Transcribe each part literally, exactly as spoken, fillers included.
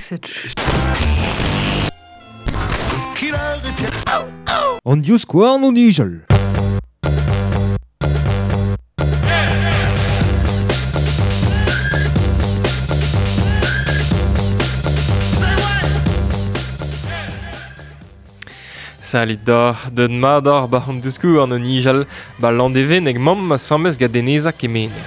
cette... An dius skouarn o nijel. Salit da, de madar ba an deuskou an o nijal, ba landeven eg mamm ma sammez ga deneza kemener.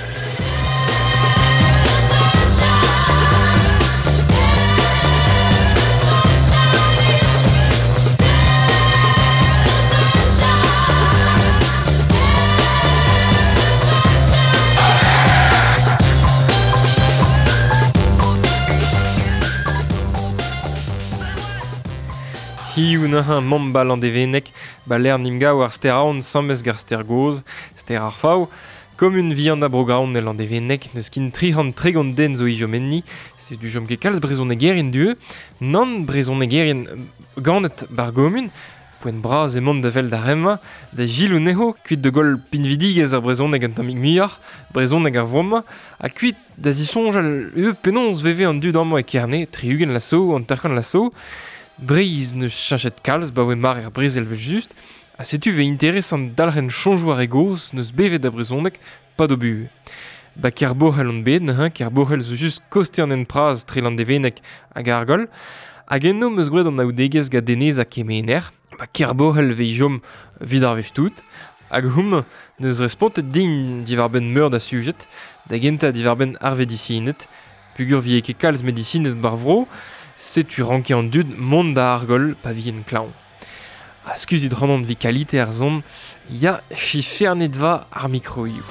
Hiu na ha mamm ba landevenek, ba l'er nimga war steraon sammez gar stergoz, ster ar faou, comme une viande a brograon ne landevenek, neus kin tri han tregont den zo ijo menni, se du jom ket kalz brezon egerien due, nan brezon egerien ganet bar gomun, poen braz e mont da vel da remma, da jil ou neho, kuit de gol pinvidigez ar brezon eg an tamig miar, brezon eg ar vroma, a kuit da zisonj al e penons veve an dud ammo e kerne, triugen lasso, an terkan lasso, Breiz neus chanchet kalz, ba oe mar er breiz elvel just, a setu ve interesant dalren chonjouar egoz, neus bevet da brezonek, pa do bue. Ba ker bohel on bet, hein, ker bohel zo just koster an en praz tre landevenek hag ar gol, hag enno meus gred an aoudegez ga denez a kemener, ba ker bohel ve jom vid ar vechtout, hag hum neus respontet din divar ben meur da sujet, da genta divar ben arvedisinet, pugur vie ket kalz medicinet bar vro, setu ranke an dud mont da argol pa vien klaon. A skuzit ranant vi kalite ar zon, ya chi fernet va ar mikro you.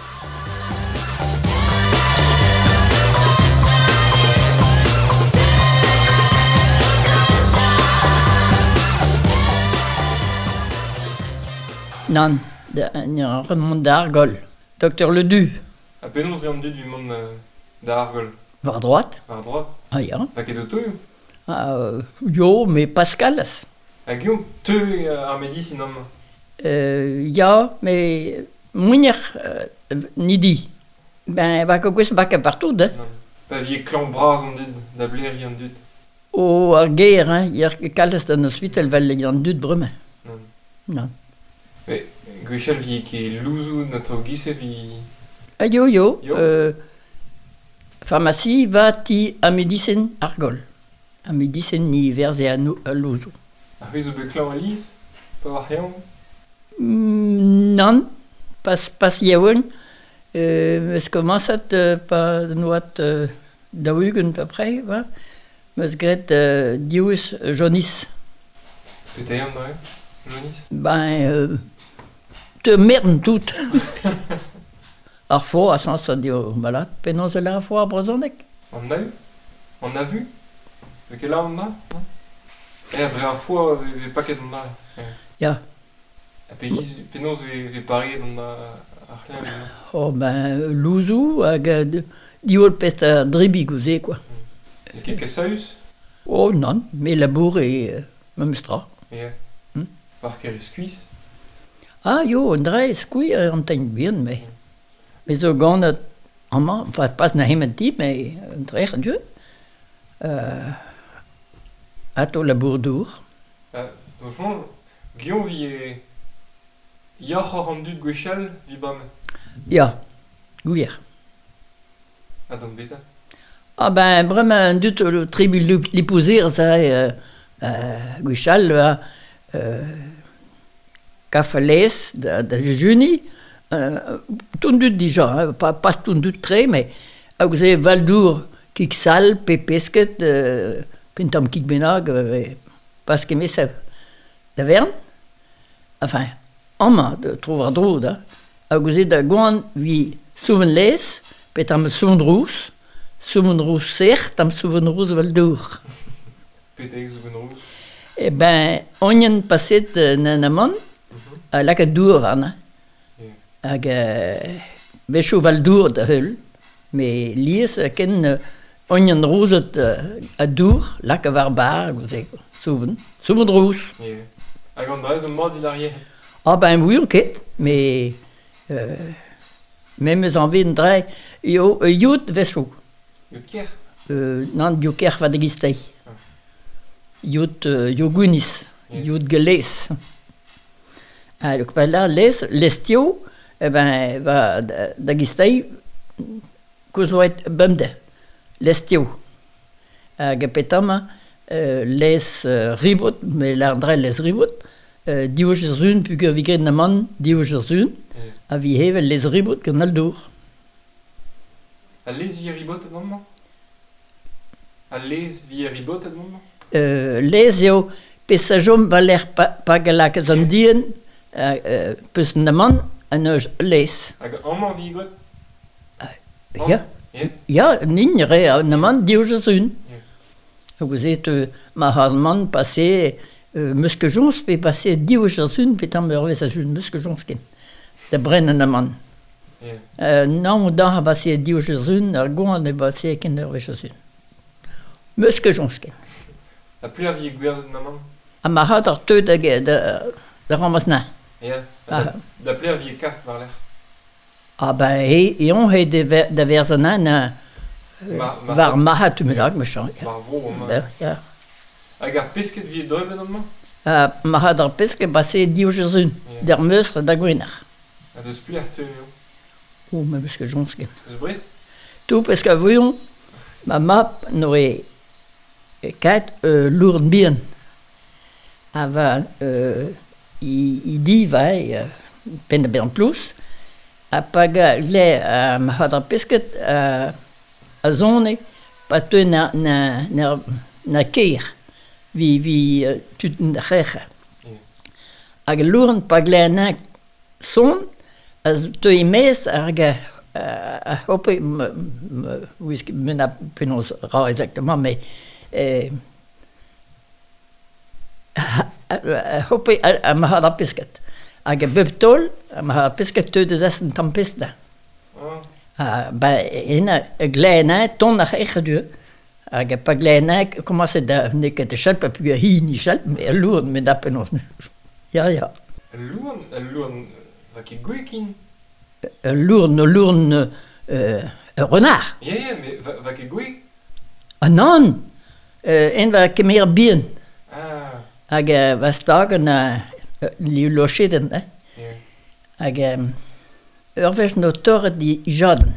Nan, un remont da argol. Docteur Ledu. A penons re an dud vi mont da argol. Var droite. Var droit. Ah ya. Pa ket o toio. Ah, euh, yo, mais Pascalas. Hag yo, te ar medicin am. Euh, ya, mais mounir euh, nidi. Ben, va kogwez baka partout, hein. Non. Pa vie klan braz an dud, da bleri an dud. O ar ger, hein, yar kalz da neus vit el val an dud bremañ. Non. Non. Mais, gwechel vie ket louzou na trao gise vi... Ah, yo, yo. Yo. Euh, pharmacie va ti a medicine argol. A medicine ni verze a, no, a lozo. A c'hwi zo bet klañ aliz? Pa war c'heon? Mm, non, pas, pas yaouen. Euh, Eus komanzat euh, pa noat euh, daougen pa prei, va. Meus gret euh, diouez jonis. Pete an dre, Jonis? Ben, euh, te mern tout. Ar fo, a sens a dio malad, penons la fo a brazonek. An da eu? An a vu? Ve ket la an da? Eh, dre ar fo ve paket an da. Ya. A pe penons ve, ve pare an da ar c'hlem. Oh, ben, louzou hag euh, diol pest a dribi gouze, quoi. E ket kasaus? Oh, non, mais labour et euh, memstra. Yeah. Hmm? Par ker e skuiz? Ah, yo, an dre skouy an teint bien, mais... Mais zo gant amma, pas, pas na hemmet ti, mais an dre an dieu. Euh, ato labour dour. Ah, do chanj, gion vi e... Yac'h ar an dud gwechel vi bam. Ya, gouyer. A don beta. Ah ben, bremañ an dud o tribu lipouzir, ça, euh, euh, gwechal, euh, euh, kafalez da, da juni, euh, tout dud dija, hein, pas, pas tout dud tre, mais a gouze valdour kik sal, pe pesket, euh, pentam kik benag, euh, pas ket mesev da vern. Enfin, amma de trouver dro da, a gouze da gouan vi souven les, petam souven drous, souven drous sert, tam souven drous valdour. Pete ex zo gant rous. Eh ben, onien paset euh, nan amon, a laka dour ana. Hag euh, vechou valdour da heul, mais lies a ken euh, onien rouzet euh, a dour, laka var bar, gouze, souven, souven drous. Yeah. Hag an dre zo mod din arier. Ah ben oui, on ket, mais euh, même eus an vet dre, yo, yout vechou. Yot ker? euh, nan dio kerf va da gistei. Yout euh, yo gounis, yout gelés. Alors, pa là, les, l'estio, eh ben, va da, da gistei, kouz oet bemde, l'estio. Hag petama, euh, les euh, ribot, me l'ardre les ribot, euh, diouj zun, puke vigret na man, diouj zun, a vi hevel les ribot gant al dour. A les vi ribot ad moment? A les vi ribot ad moment? Euh, les eo, pesajom va l'air pa, pa galak an dien, uh, uh, peus na man, an eus les. Hag amman vi got? Ja, ja, nin re, na man diouj zun. Vous êtes euh, ma harman passé euh, muske jons pe passé diouj zun petam mervez a jun muske jonskin. Da brennen a man. Yeah. Euh, nan da ha passé diouj zun ar goan e passé ken mervez a zun. Muske jonskin. A plu a vi gwerzet na man? A ma hat ar teud da da da ramas na. Yeah. Ah. Da, da plu a vi kast war l'air? Ah ben he e on he de ver, da verzana na Ma- ma- var mahat tu me lag me chan. Mar vro, man. Ja. Ja. Hag ar pesket vi dreuvet an man? Uh, ma hat ar peske passé diouj zun. Yeah. Der meustre da gwenar. A deus plu ar teu eo? O me muske jonskin. Deus brest? Tout parce que voyons, ma map n'aurait quatre euh, lourdes bien. Avant, euh, il, il dit, va, euh, peine bien plus. A paga le a ma hadra pesket a a zone patu na na na na keir vi vi uh, tut na khecha. Ag lourn paglena son as to imes arga a hope whisky mena penos ra exactement mais euh hope a ma hadra pesket. Ag bebtol, ma har pisket tøy de zessen tampista. Ah. Uh, ba ina gleina ton nach echt du. Ag pa gleina commence da nek de schelp pu hi ni schelp mais lourd me da penos. Ja ja. Lourn, lourn, va ki gwekin? Lourd no lourd euh renard. Ja, ja, mais va, va ki gwek? Ah non. Euh en va kemer bien. Ah. Ag va stagen na li lochiden, eh? Yeah. Hag um, urvez no torret di jaden.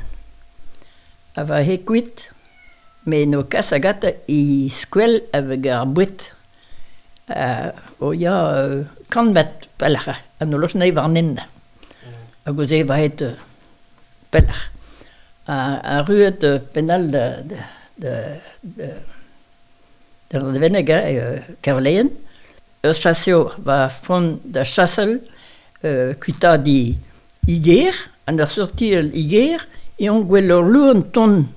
Ava he kwit, me no kasagata i skwel aveg ar bouet. Uh, o ya uh, kanbet pelach, an no loch nei var ninde. Hag oz e va het uh, pelach. Uh, a ruet uh, penal de de de de de de venega uh, Kerleyen. Eus chasseo va fon da chassel euh, kuita di iger, an ur sorti el iger, e on gwell ur lourn ton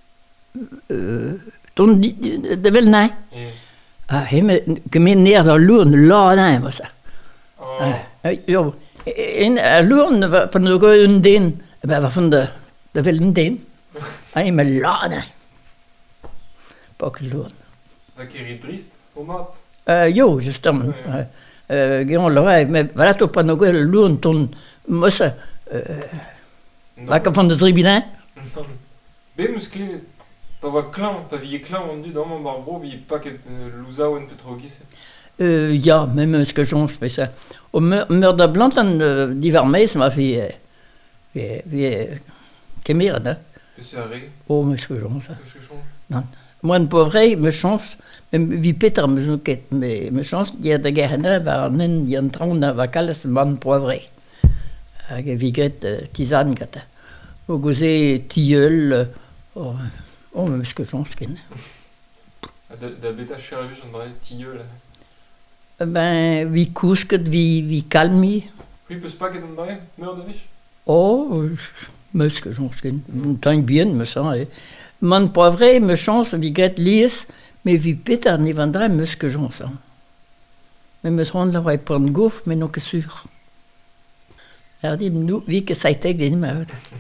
euh, ton di, di, de vel nain. Yeah. Ah, heme, kemen ner ur lourn la nain, mo sa. Oh. Ah, jo, en a lourn va pan no go un den, va va fon de, de vel un den. Ah, heme la nain. Pak lourn. Va ki ri drist o map? Uh, jo, justement. Ja, ja. Uh, Geon lorei, mais voilà to pa no gwell lourn ton mossa. Uh, Vaka van de tribunal. Be meus klevet, pa va klan, pa vi e klan an dud amman bar bro, vi paket uh, louzaou en petro gise. Uh, ja, même ce que j'en fais ça. Au meur de blantan uh, d'hiver mais ma fille vi vi kemer da. Peus a reg? Oh, mais ce que j'en ça. Peus que chon? Non. Moi ne pauvre me chance, mais vi Peter me zoket, mais me chance dia de guerre va nen yan traun va kales man pauvre. Hag vi gret uh, tizan gata. O goze tilleul, oh, oh, mais ce que j'en skin. Da, da beta chervej an dra tilleul. Ben, vi kousket, vi, vi kalmi. Oui, peus paket an dra, meur da vech? Oh, mais ce que j'en skin. Tant bien, me sens, eh. Man pauvre, me chance, vi gret lies, mais vi Peter ni vendra, me ce que j'en sens. Mais me rend la roi prendre gouf, mais non que sûr. Er dit, nous, vi que ça était des numéros.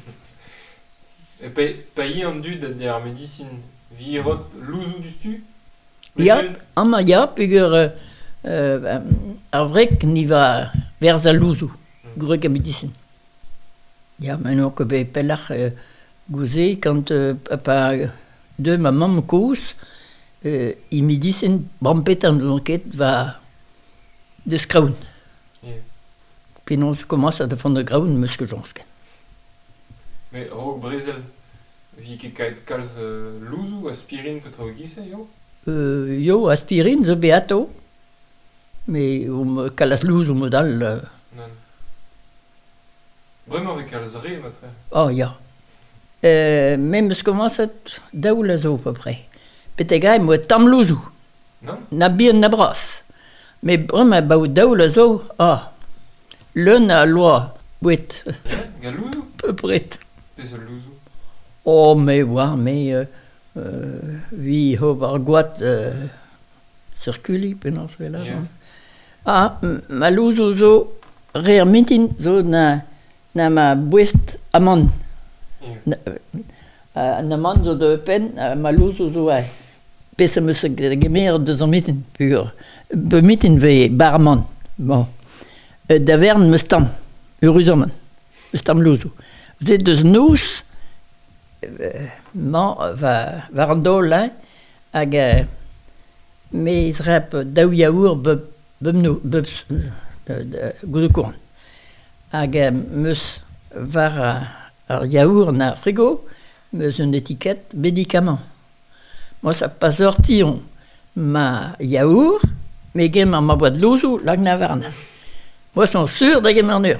E pa, pa i an dud ad ar medicine, vi rot louzou du stu? Ja, ama ja, pugur euh, euh, ar vrek ni va vers a louzou, grek a medicine. Ja, mais non que be pelach euh, gouze, quand euh, pa de ma maman cous, euh, il me dit c'est une brampette en l'enquête va de scraun. Yeah. Puis on commence à défendre graun, monsieur Jonsken. Mais Rock Brésil, vi ket kaet kalz euh, louzou, aspirine petra o gise, yo? Euh, yo, aspirine, zo beato, mais um, kalas louz o modal. Euh, Non. Vraiment avec kalz re, matre. oh, ya. Euh, mais monsieur commence à daou la zo, à peu près. Petegay, moi, tam louzou. Non? Na bien na bras. Mais vraiment, bah, daou la zo, ah. L'un a loi, bouet, Yeah, ga louzou? peu près. Pez ul louzou. Oh, mais ouais, mais euh, euh, vi ho var goat euh, circuli, penaos vela. Yeah. Ah, m- ma louzo zo rer mintin zo na, na ma bouest amon. Yeah. Na, uh, na man zo de pen, uh, ma louzo zo a pesa me se gemer de zo mintin pur. Be mintin ve barman. Bon. Uh, Davern me stam, uruzoman. Me stam louzo. Zet deus nous, uh, man va, va an do la, hag uh, me zrep daou yaour be, bem no, be, goude kourn. Hag uh, meus var a, ar yaour na frigo, meus un étiquette médicament. Moi, ça pas sorti on ma yaour, mais gem ar ma boîte louzo lag na varna. Moi, sont sûr da gem ar nur.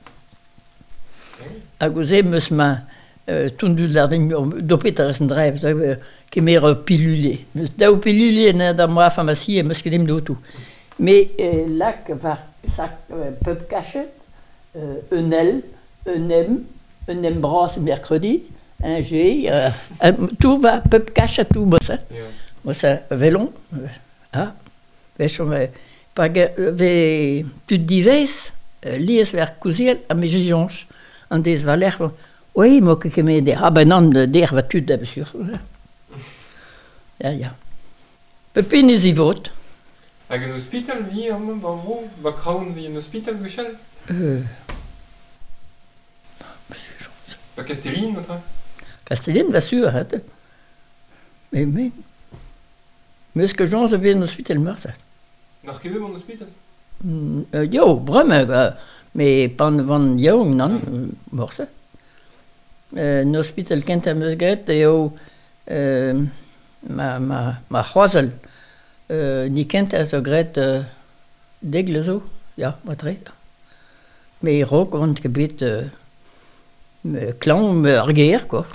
Hag oze meus ma euh, tundu lardin dopet ar en dreif, euh, kemer euh, pilule. Meus daou pilule na da moa pharmacie e meus kedem doutou. Mais euh, lak var sak euh, peup cachet, euh, un el, un em, un em bras mercredi, un G, euh, euh, tout va peup cachet tout, moi ça. Yeah. Moi ça, velon, euh, ah, vech on va, pag euh, ve tu dives, euh, lies ver kouziel a me jijonch, an des valer, oui, moi que me der, ah ben non, der va tu da sûr. Ja, ja. Pepin is i vot. Hag un hospital vi am ba vro, ba kraoun vi un hospital gwechel? Euh, Ba Castelline, matre? Castelline va sûr, hein. Mais, mais, mais est-ce que Jean se vient hospital mort, ça? N'ar ket an hospital? Mm, euh, yo, vraiment, euh, mais pan van young, non, euh, mort, ça. Euh, un hospital kent a meus gret, eo, euh, ma, ma, ma c'hoazal, euh, ni kent a zo gret, euh, degle zo, ja, ma tre. Mais ro, gant kebet, euh, me klan, me ar ger, quoi.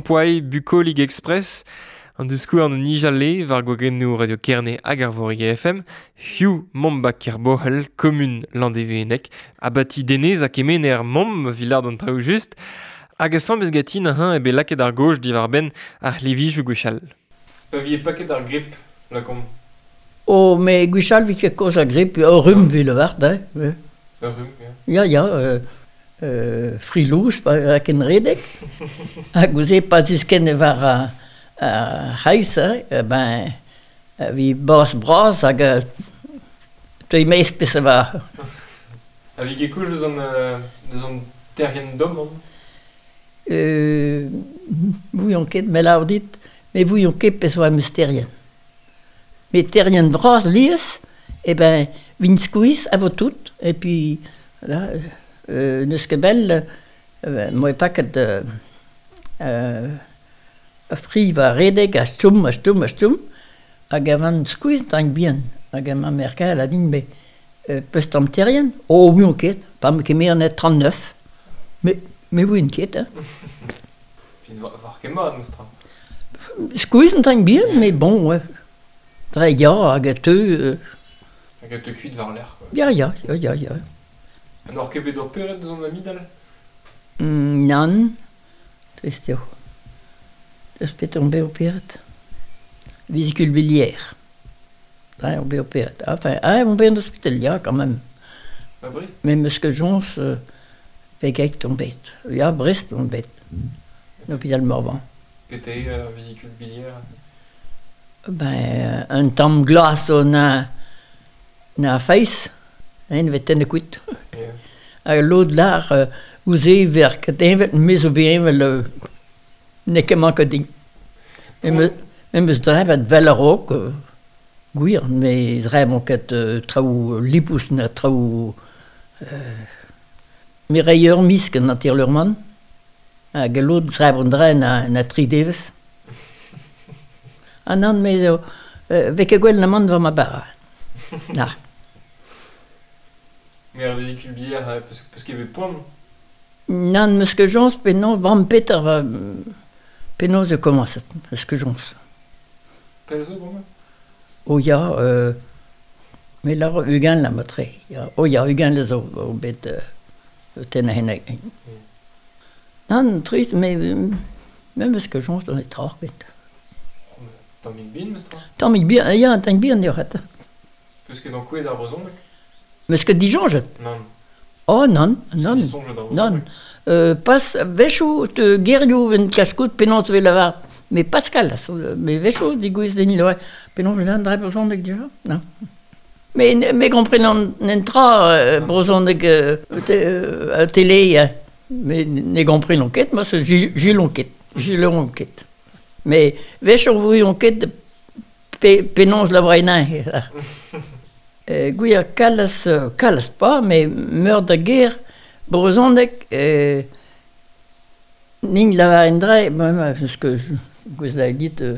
poai bucolig express, an deus skouer an nijale, var gogennou Radio Kerne hag ar vorige F M, Hugh Momba Kerbohel, commune Landévénec, abati denez a kemen er Mom, vilard an traoù just, hag a sambez gatin a hein ebe laket ar gauche divar ben ar levij ou gwechal. Pa vie paket ar grip, lakom. Oh, mais gwechal vi ket koz a grip, o rum vi le vart, eh. Ouais. Ar rum, ja. Ja, ja, euh, euh, frilous, pa ak en redek. Hag ouze pas isken e var a, a heiz, eh, ben, uh, vi bos bras hag uh, teuy meis pes va. A vi ket kouch eus an, uh, eus an terrien dom, an? Euh, vouillon ket, me la dit, mais vouillon ket pes va meus terrien. Mais terrien bras lies, eh ben, vin skouiz a vo tout, et puis, là, euh, neus ket bell, euh, moe paket euh, euh, a fri va redek, a stoum, a stoum, a stoum, hag a van skouiz tank bien, hag a ma merkel a din, mais euh, peus tam terrien? Oh, vouillon ket, pa me ket mer net trente-neuf, mais, mais vouillon ket, hein. Fin var, var ket mat, neustra. Skouiz tank bien, mais bon, ouais. Dre ya, hag a teu... Euh, Hag a te kuit var l'er, quoi. ya, ya, ya, ya, ya. An or ket bet ur peret eus an amidal? Mm, nan, tristio. Deus pet on be o peret. Visikul bilier. Ouais, on be o peret. Enfin, ah, on be en hospital, ya, quand même. Pa Brest? Mais meus ket jons, euh, vegek ton bet. Ya, Brest ton bet. L'hôpital Morvan. Pete uh, visikul bilier? Ben, un tam glas o na, na feiz, hein, vet ten e kout. Yeah. A l'od lar, uh, ouze ver ket evet mezo behevel uh, ne ket man ket din. Me meus drevet vel a rok, uh, gwir, me zreb on ket uh, traoù lipous na traoù uh, me reier misk na tir lur man. Hag l'od zreb on dre na, na tri deves. Ah non, mais euh, vek e gwell na man va ma bara. Na. Mais ar visikul bilier, uh, peus, peus ket bet poan? Nan, meus ket jons, penon, vam peter va... Penon ze komanset, meus ket jons. Pel zo, bremañ? O ya, euh, me la ugan la matre. Ya, o ya, ugan le zo, o bet euh, ten a hennek. Mm. Nan, trist, me, me meus ket jons don e trach bet. Tammig bin, meustra? Tammig bien, ya, tank bien deoc'hat. Peus ket an kouet ar brezhoneg? Meus ket dijonjet. Nan. Oh, non, non. Peus ket sonjet ar Non, brezhoneg? euh, pas vechou te gerioù ven kaskout penons ve lavar. Mais Pascal, mais vechou digouiz den iloe. Penons ve lan dre brezhoneg dija? Non. Mais me komprenan n'entra euh, brezhoneg euh, te, euh, a télé, hein. Mais ne komprenan ket, ma se jilon ket. Jilon ket. Mais vechou vouillon ket pe, penons la vrenañ. euh, Gouya kalas, kalas pas, mais meur da guerre, brezhoneg, euh, ning la en dre, parce que vous avez dit, euh,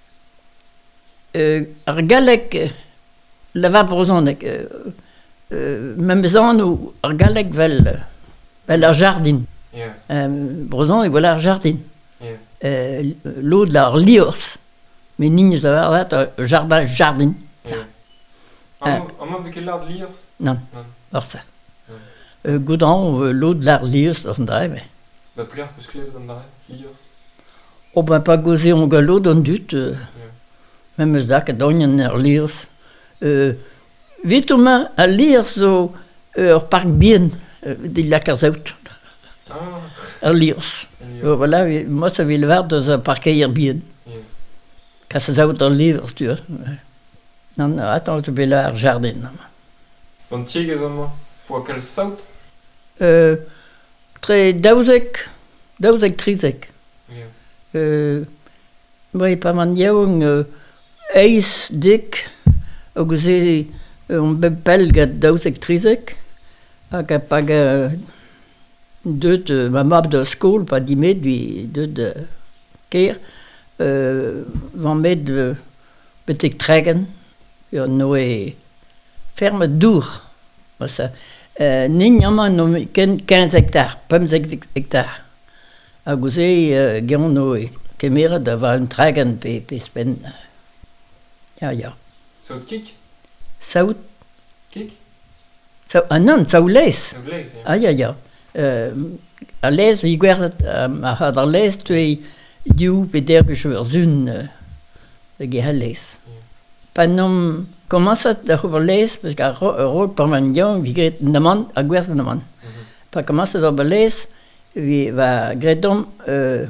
euh, ar galek la va brezhoneg, euh, euh, même zan ou ar galek vel, vel ar jardin. Yeah. Euh, brezhoneg voilà ar jardin. Yeah. Euh, l'eau de l'ar liors, mais ning la va ar jardin, jardin. Yeah. Ah. An man veket lard liers? Non, Non. or ça. Euh, Goudran, euh, l'eau de l'ar liors, on dirait, mais. Ba pler peus klevet an dare? Liers? Oh ben pas gauze on galo don dut, euh, Yeah. même eus da ket donien ar lirs. Euh, Vitomañ a lirs zo euh, ur park bien, euh, de lak ar zaout, Ah, ar lirs. liers. Euh, voilà, moi ça vil var deus a parkeier bien. Yeah. Kas a zaout ar lirs, tu vois. Ouais. Non, non, attends, je vais là ar jardin. An tieg ez an man? Po a kal saout? Euh, tre daouzek, daouzek trizek. Yeah. Euh, ouais, pas man yaoung, euh, eis, dik, o gouze euh, on bep pel gant daouzek trizek, hag a pag a deut euh, ma mab da skol, pa dimet, vi deut euh, ker, euh, van met euh, betek tregen, ur noe ferme dour. Ça. Euh, nin yama no ken quinze hectares, pemzek hectares. a gouze uh, geanno e kemeret da va un tragen pe, pe spen. Ja, ja. So kik? Saout, Kik? sa, ah non, saout les. So gleis, ja. Ah, ja, ja. Uh, a les, vi gwerzet, um, a had ar les, tue diou pe dergech ur zun uh, de ge ha les. Pan om komanzat da c'hover les, peus ka rog par man dian, vi gret naman, a gwerzet naman. Pa komanzat ar ba les, vi va gretom uh,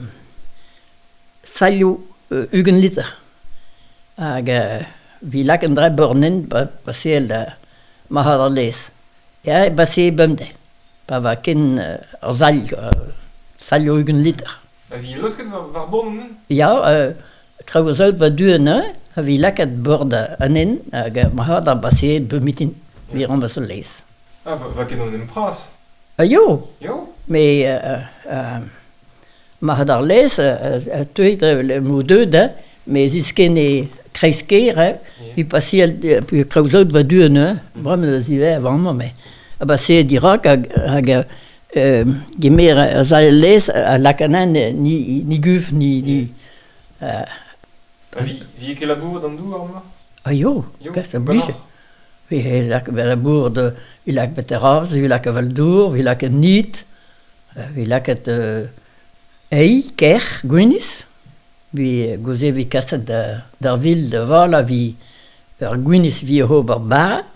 salio uh, ugen liter. Hag uh, vi lak en dre bornen ba, ba seel da ma had ar les. Ja, ba se bemde. Pa va ken uh, ar sal, uh, salio ugen liter. A vi losket var, var bornen? Ja, uh, krauzout va duene, a vi laket bord anen, hag uh, ma had ar ba se bemitin, vi ran ba se les. Ah, va, va ket an em pras? Ah jo, Jo? mais uh, uh, ma had ar les, uh, uh, teuet le mo deuda, mais isken e kreisker, eh, Yeah. i passi al, pu krauzout va duene, bram da zive avant ma, mais a ba se dirak hag, hag uh, gemer a zal les a lakanan ni, ni guf, ni... ni uh, A vi, vi eke labour d'an dou ar ma? ah jo, Jo, gas a banach. blije. Vi he lak la bour de, vi lak beteravs, vi lak a valdour, vi lak a nit, uh, vi lak et uh, ei, ker, gwinis. Vi goze vi kasset da, d'ar vil de vala, vi ur gwinis vi ho bar bar,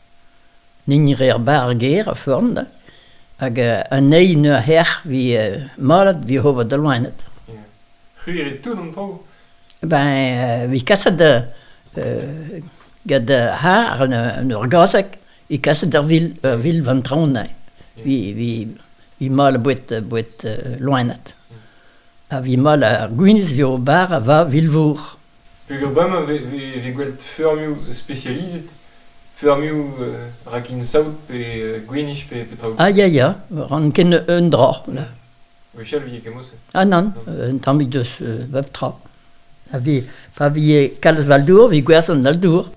nigre ar bar ger a forn da, hag uh, an ei ne her vi uh, malat vi ho da loinet. Yeah. C'huir e tout an tro? Ben, uh, vi kasset da, uh, gad uh, har an, an ur gazak, vi kasset ar vil, uh, vil van traounai. Vi, vi, vi mal bouet, bouet uh, loinet. A vi mal ar gwinis vi ho bar a va vilvour. Pug ur bama ve, ve, ve gwelt feurmioù spezializet, feurmioù uh, rakin saout pe uh, gwenish pe, pe traout. Ah, ja, ja, ran ken un dra. La. Wechal vi eke mosse. Ah, non, euh, un tammig deus uh, veb tra. A vi, fa vi e kalz valdour, vi gwerzan valdour.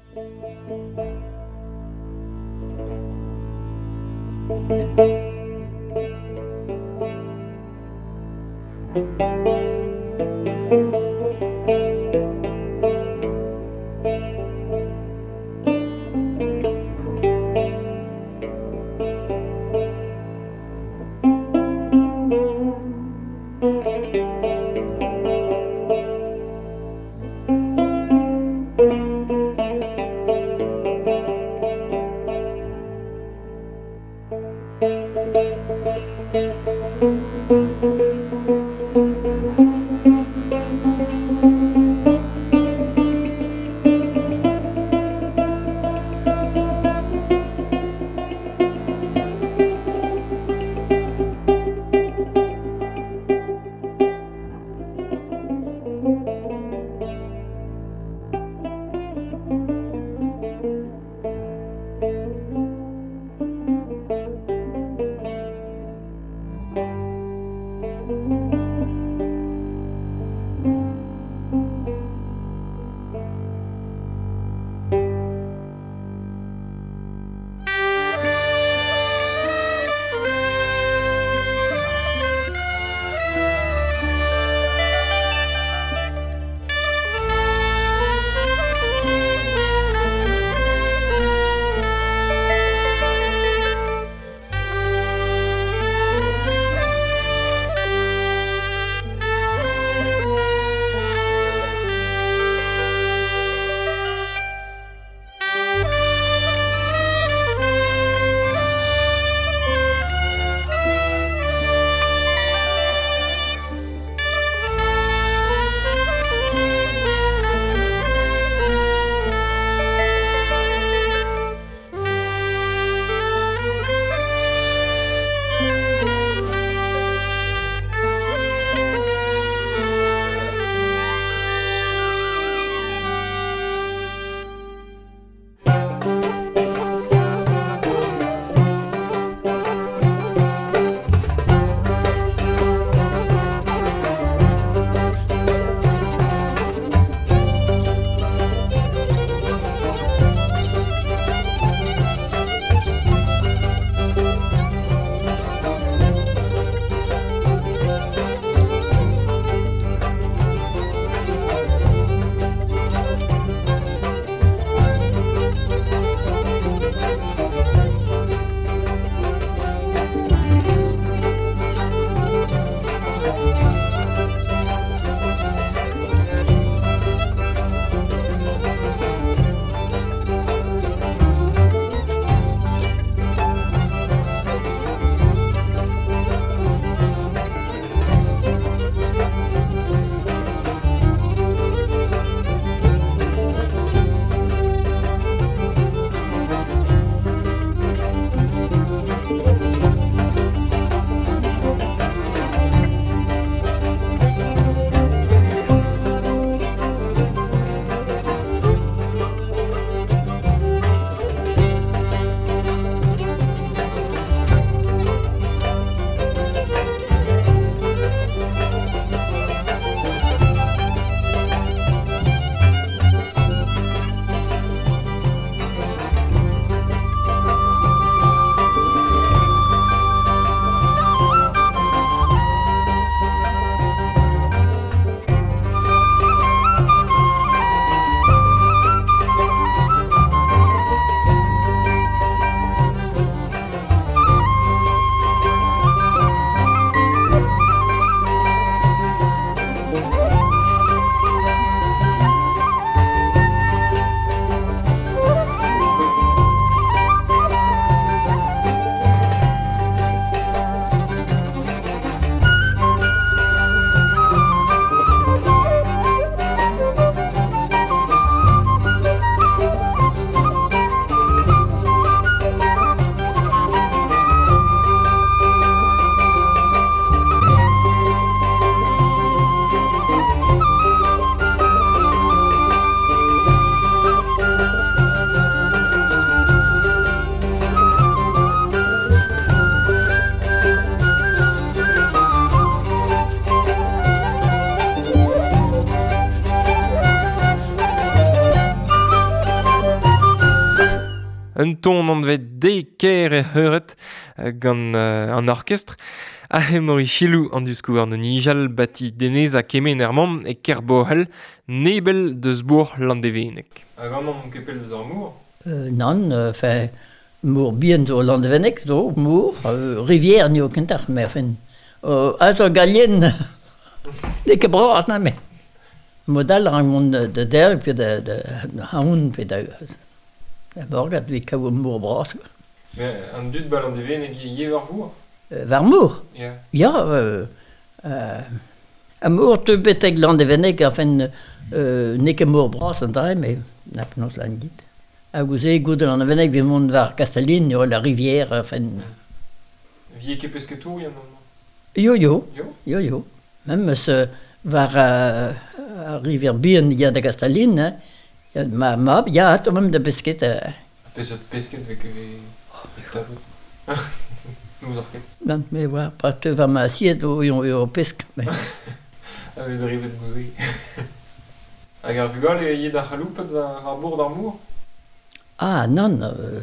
un ton an vet de ker e heuret euh, gant euh, an orkestr. A hemori chilou an duskou an nijal bati denez a kemen er mamm e ker bohel nebel deus bour landevenek. A gant an kepel deus ar mour? Euh, non, euh, enfin, mour bien zo landevenek, zo, mour, euh, rivière ni o kentar, mais enfin, euh, a zo galien, ne ket bras, na, mais, modal rang mon de der, puis de, de, de haoun, puis de, de borgat, vi kaou mour bras, quoi. Mais an dud bal landevenek ye war vour? Euh, var mour? Yeah. Ja, euh, euh, a mour te betek landevenek, enfin, euh, ne ket mour bras an dra, mais, na pnos lan dit. A gouze gout an avenek vi mont var Castelline, yo la rivière, enfin... Vie ket pesketou, yan an? Yo yo, Yo? yo yo. Même se var a, a rivière bien ya de Castelline, hein, ya ma ma ya to même de pesket. Euh, Peset pesket vek e tabot. Nous ar ket. non, mais ouais, pas te va ma assiette ou yo yo pesque. Mais A vez drivet gouze. Hag ar vugol e ye da c'haloupet war ar bour d'ar mour? ah non, euh,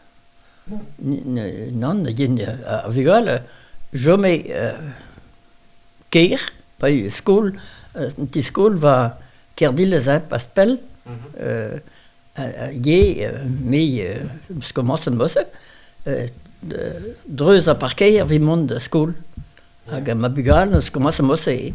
n- non, yen a vigol, jamais euh, keir, pas eu skol, euh, ti skol va kerdil a zap a spell, Mhm. euh, a- a ye, euh, mais euh, parce que moi c'est mosse, euh, de- dreuz a parkeir vi mont da skol, hag a ma bugal, parce que moi c'est mosse, euh,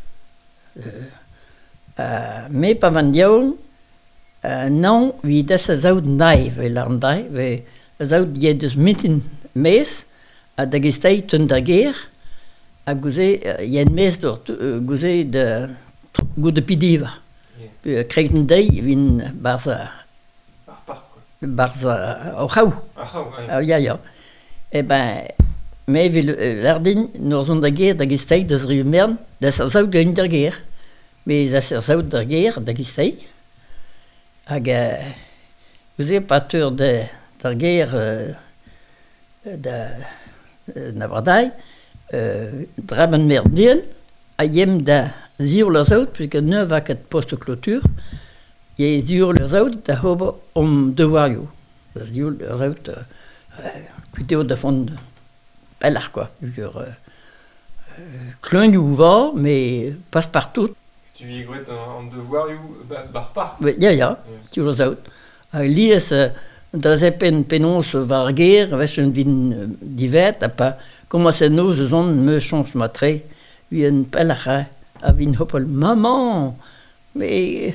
euh, mais pa van diaoun, Uh, non, wie des a zout nai, we l'arn dai, we a zout je dus mitin mes, a da gestei tun da ger, a gouze, uh, jen mes door, uh, gouze de goude pidiva. Yeah. Uh, Kregen dei, win barza, Ar par, quoi. barza, o chau, Ah, ah, ouais. uh, ja ja. E ben, me vil uh, lardin, nor zon da ger, da gestei, des rivmern, des a zout gein da ger, me des a zout da ger, da gestei, hag uh, gouze patur de d'ar ger uh, da uh, na vardai, uh, draben mer dien, a yem da ziur la zout, puisque ne va ket post clôture, ye ziur la zout da hobo om devoario. Ziur la zout, uh, plutôt de fond pelar, quoi. Sur, uh, uh, klein va, mais passe partout. Si tu vie gret an, an devoir you ba, bar par. Ja, ja, ziur la zout. A lies, uh, da zepen penons var ger, vechen vin uh, divet, a pa, comment c'est nous, zon me change ma trait, vi en pelar, a vin hopol, maman, mais...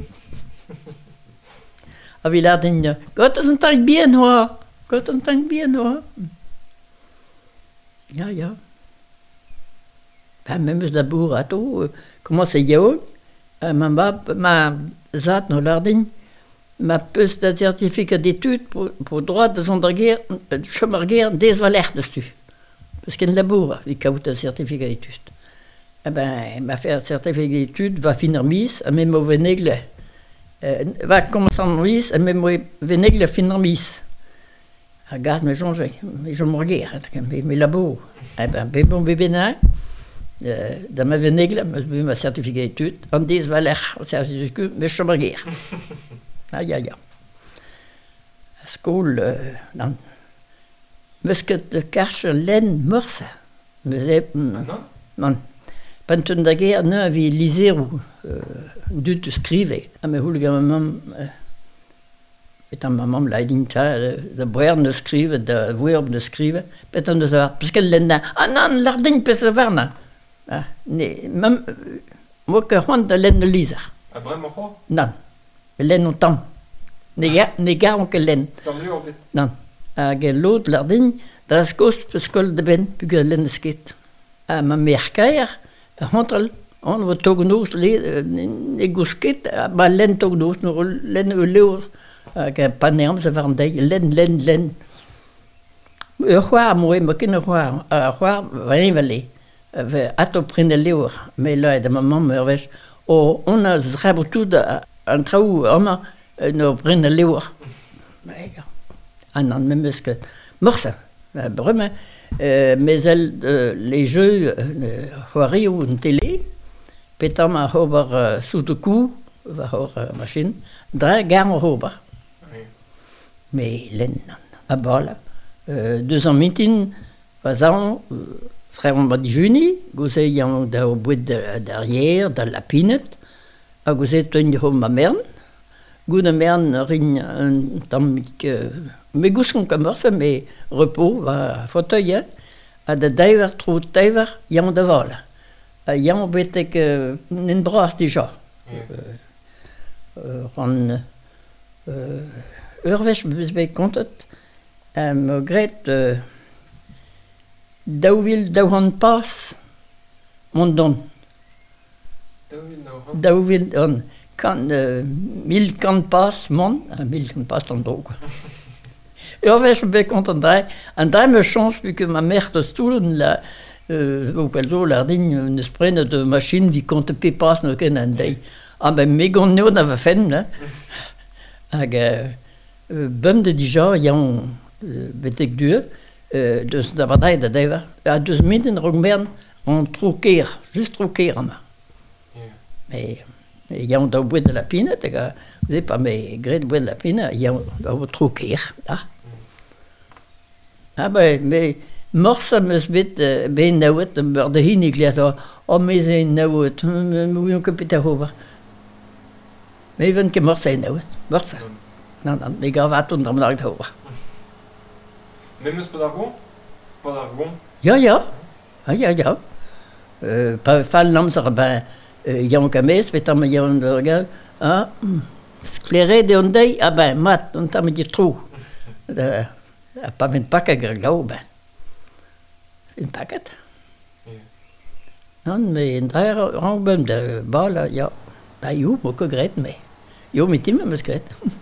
a vi lardin, got an tank bien hoa, got an tank bien hoa. Ja, ja. Ben, même la bourre à tout, euh, comment c'est yao, euh, ma, ma, ma zat no lardin, ma peus de certificat d'études pour, pour droit de son guerre, chemin guerre, des valeurs dessus. Parce qu'il la bourre, il a un certificat d'études. Eh ben, il m'a fait un certificat d'études, va finir mise, à même au vénègle, euh, va commencer en mise, à même au vénègle finir mise. Regarde, mais j'en j'ai, mais je me regarde, mais, mais là-bas, eh ben, bon bébé nain, euh, dans ma vénègle, j'ai ma certificat d'études, on dit valeurs, mais je me regarde. Aïe, aïe, aïe. À school, euh, non. Musket de karche len morsa. Mais, Ah non? non. Pantun da guerre, ne avi liseru, euh, du te scrive. A me hulga mamam, euh, petan mamam leidinta, de boer ne scrive, de voerb ne scrive, petan de savoir. Parce que len, ah non, lardin pe savarna. Ah, ne, mam, mo que juan de len liser. Ah, vraiment quoi? Non. Len o tam. Ne ga, ne ga on que len. Tant mieux en fait. Non. Hag l'autre lardin, dras kost pe skol de ben, pugue len sket. A ma merkaer, hontal, on va tognos le ne gusket, ba len tognos no len o leur, hag panerm se varndei, len, len, len. E c'hoar moe, ma ken e c'hoar, a c'hoar vain vale, ato prenne leur, me la e da maman mervech, o on a zrabotud an traou oma no prenne leur. An an memesket. Morsa, brume, euh, mais elle, euh, les jeux, c'hoari euh, ou une télé, petam a hober euh, sous de cou, va hor euh, machine, dra gar o hober. Oui. mais l'en. Ah voilà. Euh, deux ans mitin, faisant, euh, frère on va di juni, gosé yon da au bout de derrière, dans la pinette, a gosé ton de ma mère, gouda mern rin un tamik, mais gousson comme ça, mais repos, va fauteuil, hein, a de diver trop diver, yon de vol. A yon betek euh, une brasse déjà. On urvech bezbe kontet, me gret daouvil daouhan pas, mon don. Daouvil on, kan, mil kan pas, mon, mil kan pas ton droog. Urvech bezbe kontet drai, en drai me chance, puisque ma mère de stoelen la, euh, au pelzo, la digne, une sprene de machine, vi konte pe pas no ken en dei. Ah ben, me gant neo na va fenn, hein. Hag euh, bum de dija, yon euh, betek dure, euh, deus da vadai da deva, a deus mitten rongmern, on troquer, juste troquer ama. Mais yon da bouet de la pina, tega, vous savez pas, mais gret bouet de la pina, yon da troquer, ah. Ah ben, mais morsa meus bet uh, ben nauet, beur de hin ik lias, o me ze nauet, mouillon que peta hover. Mais even ke morsa nauet, morsa. Non, non, mais gravat onder mijn hover. Mais meus pas d'argon? Pas d'argon? Ja, ja. Ah, ja, ja. Uh, pa fall namser, ben, uh, yon kames, betam yon vergal, ah, sklere de ondei, ah ben, mat, on tam je trou. Uh, pas een pakke gergau, ben. Een pakket. Non, mais een drie rangbum de bala, ja. Ben, jo, moet ik gret mee. Jo, met die me gret.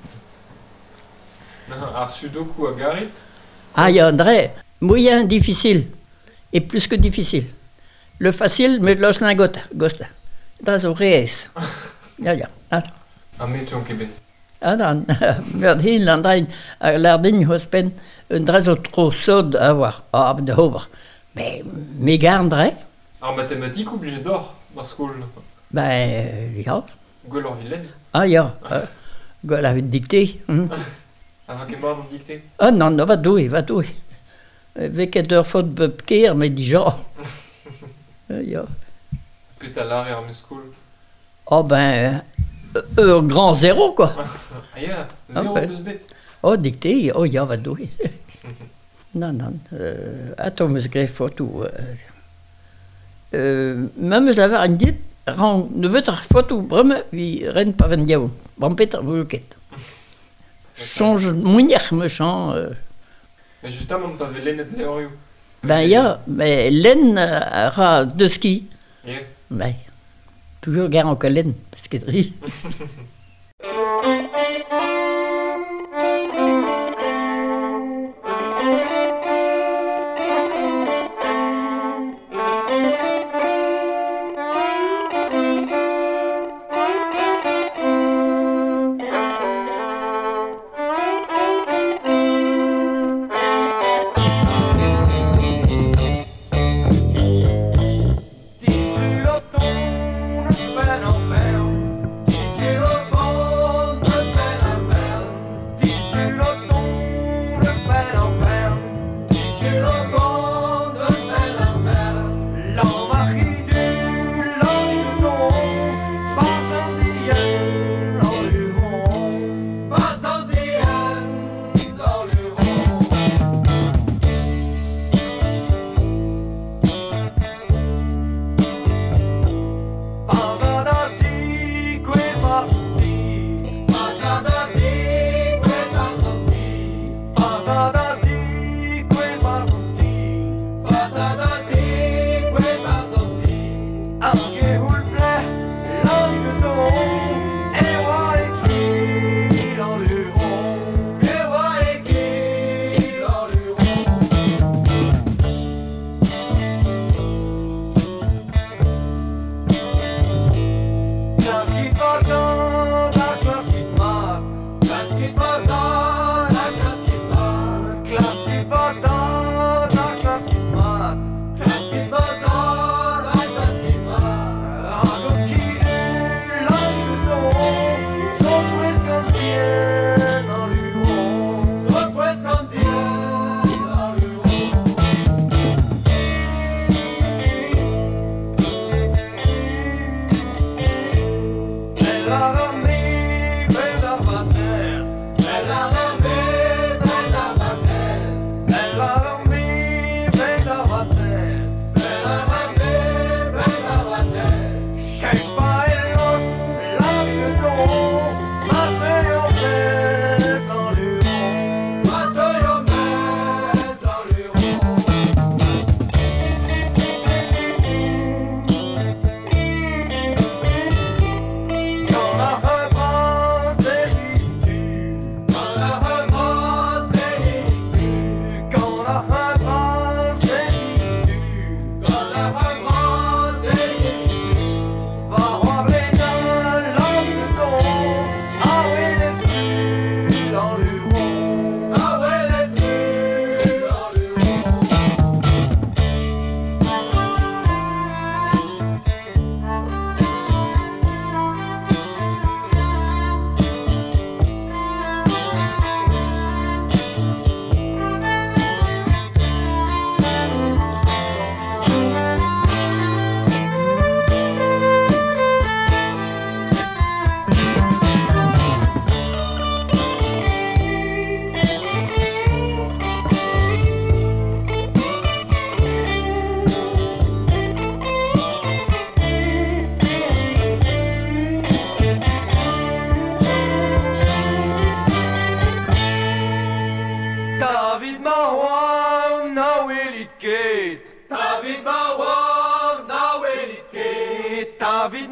Ar sudoku a garit? Ah, ja, André, moyen difficile. Et plus que difficile. Le facile, mais los lingote, gosta. Dat is ook reis. Ja, ja. Ah, ah met on keben. Ah, dan, met heel André, lardin hos pen, een drezo tro sod a war, a de hover. Mais, méga André? En mathématiques obligé d'or, mar skol. Ben, euh, ja. Gwell or vilen. Ah, ja. Uh, Gwell a dicté. Hm. Avant que mort dicté. Ah, non, non, va doué, va doué. Veket ur fot bep ker, mais déjà. uh, ja. Pet a lar ar meus skol. Oh, ben, ur grand zéro, quoi. Ah, ya, zéro Ah, ben. meus bet. Oh, dicté, oh, ja, va doué. Non, non. Uh, Atom eus gref foto. Uh, uh, Même eus lavar an dit, ran ne veut ar foto bremme, vi ren pa ven diaou. Ban peter vouket. Change mounier me chan. Euh. Mais justement, on pas velenet leorioù. Ben ja, mais len uh, ra de ski. Yeah. Ben, toujours gar an len, parce que ri.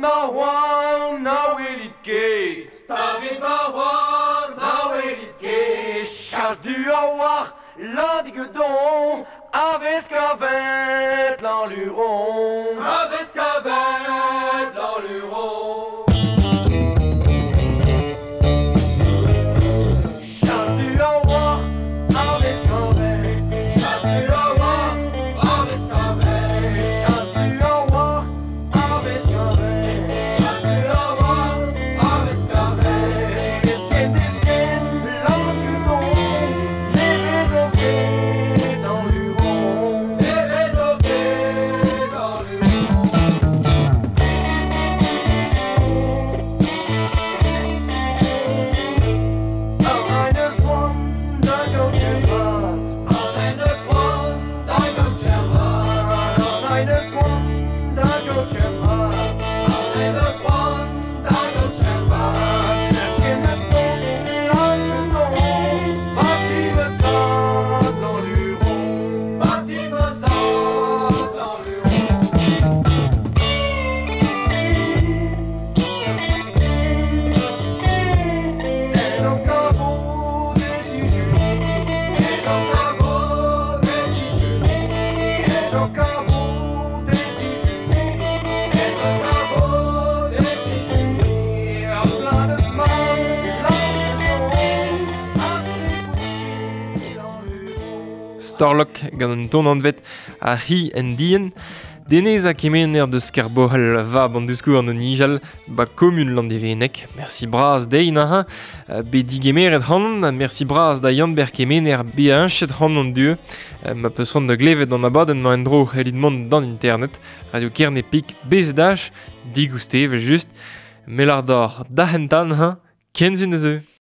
Marwan na welit ket. David Marwan na welit ket. Chas du awar landigedon. Aves kavet l'enluron. Aves kavet l'enluron. Starlock gant un ton anvet a hi en dien. Denez a kemener de skarbohal vab an duskou an nijal ba komun landevenek. Merci braz dein aha. Be digemeret hanon, merci braz da Janber kemener be a unchet hanon dieu. Ma peus ran da glevet an abaden ma en dro helid mont dan internet. Radio Kernepik bezdach, digouste vel just. Melardor da hentan ha, kenzun eus eo.